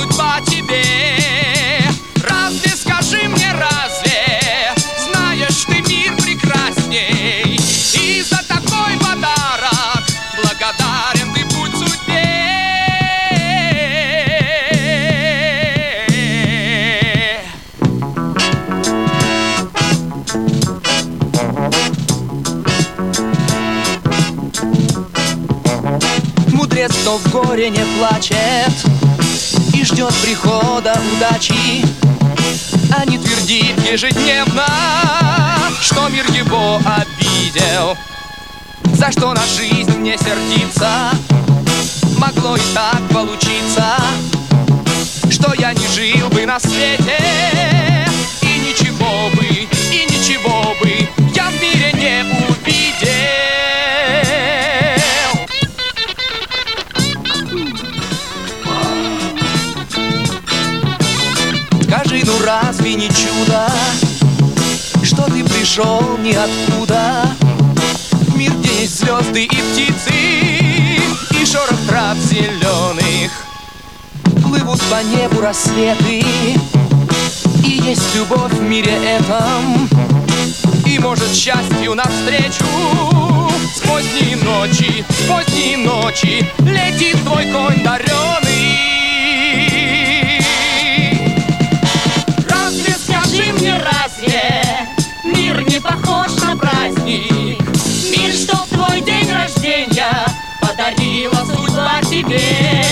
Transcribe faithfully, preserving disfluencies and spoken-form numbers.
судьба тебе. Разве, скажи мне, разве знаешь ты мир прекрасней? И за такой подарок благодарен ты будь судьбе. Мудрец, кто в горе не плачет и ждет прихода удачи, а не твердит ежедневно, что мир его обидел. За что на жизнь не сердиться? Могло и так получиться, что я не жил бы на свете, и ничего бы, и ничего бы я в мире не увидел. Скажи, ну разве не чудо, что ты пришел ниоткуда? В мир, где есть звезды и птицы, и шорох трав зеленых. Плывут по небу рассветы, и есть любовь в мире этом. И может счастью навстречу с поздней ночи, с поздней ночи летит твой конь дареный. Разве, скажи мне, разве мир не похож на праздник? Мир, что в твой день рождения подарила судьба тебе.